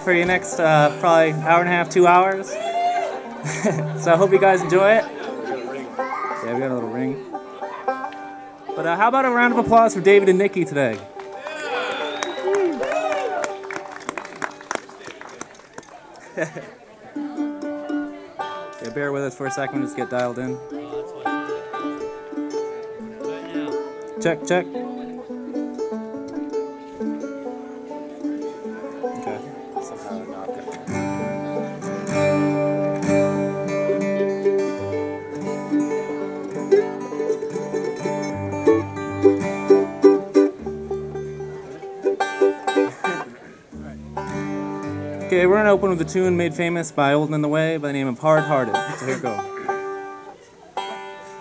for your next probably hour and a half, 2 hours. So I hope you guys enjoy it. Yeah, we got a little ring. But how about a round of applause for David and Nikki today? Yeah, bear with us for a second, just get dialed in. Check, check. Okay. Somehow not good. Okay, we're gonna open with a tune made famous by Old and the Way by the name of Hard Hearted. So here we go.